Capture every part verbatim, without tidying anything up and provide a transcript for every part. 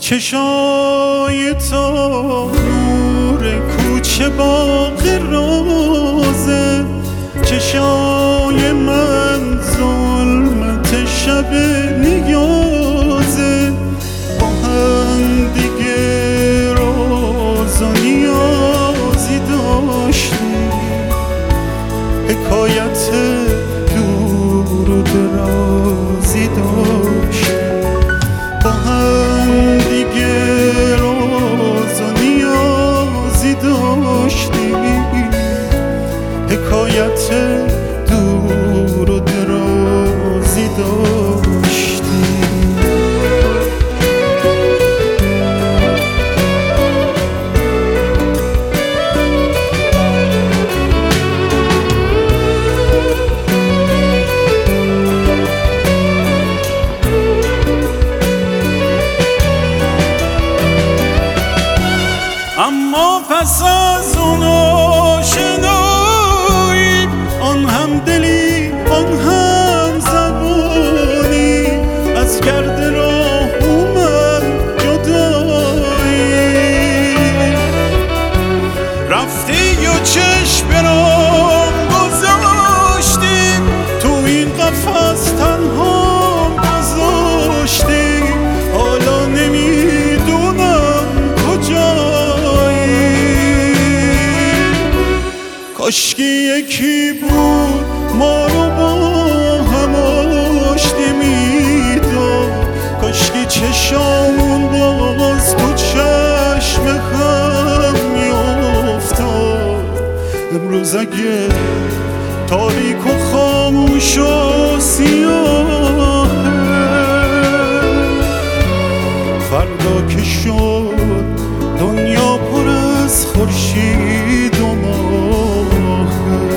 چشای تو نور کوچه باغ روزه، چشای من ظلمت شب نیازه. با هم دیگه راز و نیازی داشتیم، حکایت دور و درازی داشتیم. با هم دیگه راز و نیازی داشتیم، حکایت دور و درازی داشتیم. اما پس از اون آشنایی، آن هم دلی آن هم زبانی، از گرد راه اومد جدایی. رفتی و چشم برام گذاشتی، تو این قفس تنها گذاشتی. حالا نمیدونم کجایی، کاشکی یکی بود ما رو با هم آشتی میداد، کاشکی چشامون باز تو چشم هم میافتاد. امروز اگه تاریک و خاموش و سیاهه، فردا که شد دنیا پر از خورشید و ماهه.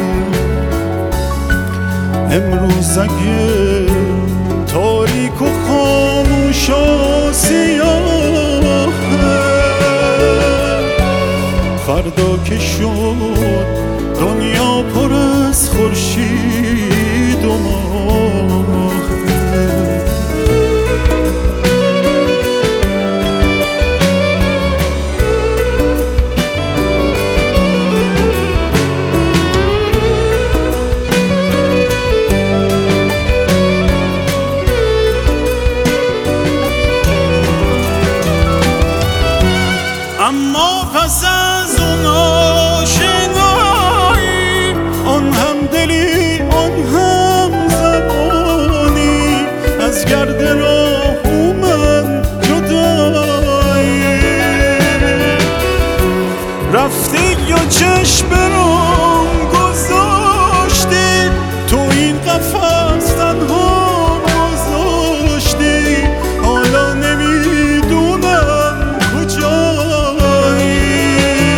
امروز اگه تاریک و خاموش و سیاهه، فردا که شد دنیا پر از خورشید و ماهه. اما پس از اون آشنایی، آن هم دلی آن هم زبانی، از گرد راه اومد جدایی. رفتی یا چشم برام گذاشتی، تو این قفس تنها گذاشتی. حالا نمیدونم کجایی،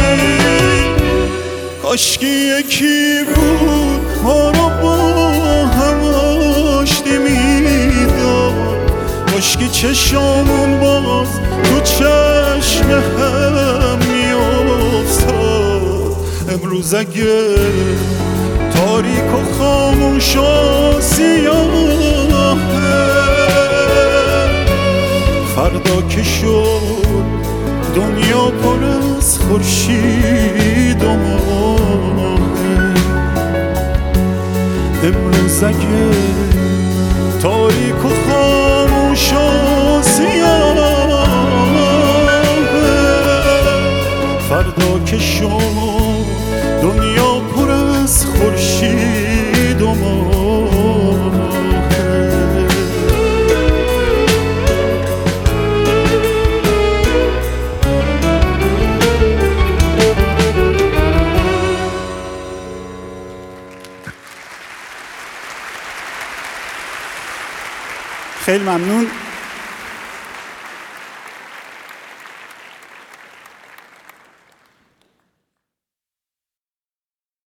کاشکی یکی بود ما رو با هم آشتی میداد، کاشکی چشامون باز تو چشم هم میافتاد. امروز اگه تاریک و خاموش و سیاهه، فردا که شد دنیا پر از خورشید و ماهه. امروز اگه تاریک و خاموش و سیاهه، فردا که شد دنیا پر از خورشید و ماهه. خیلی ممنون.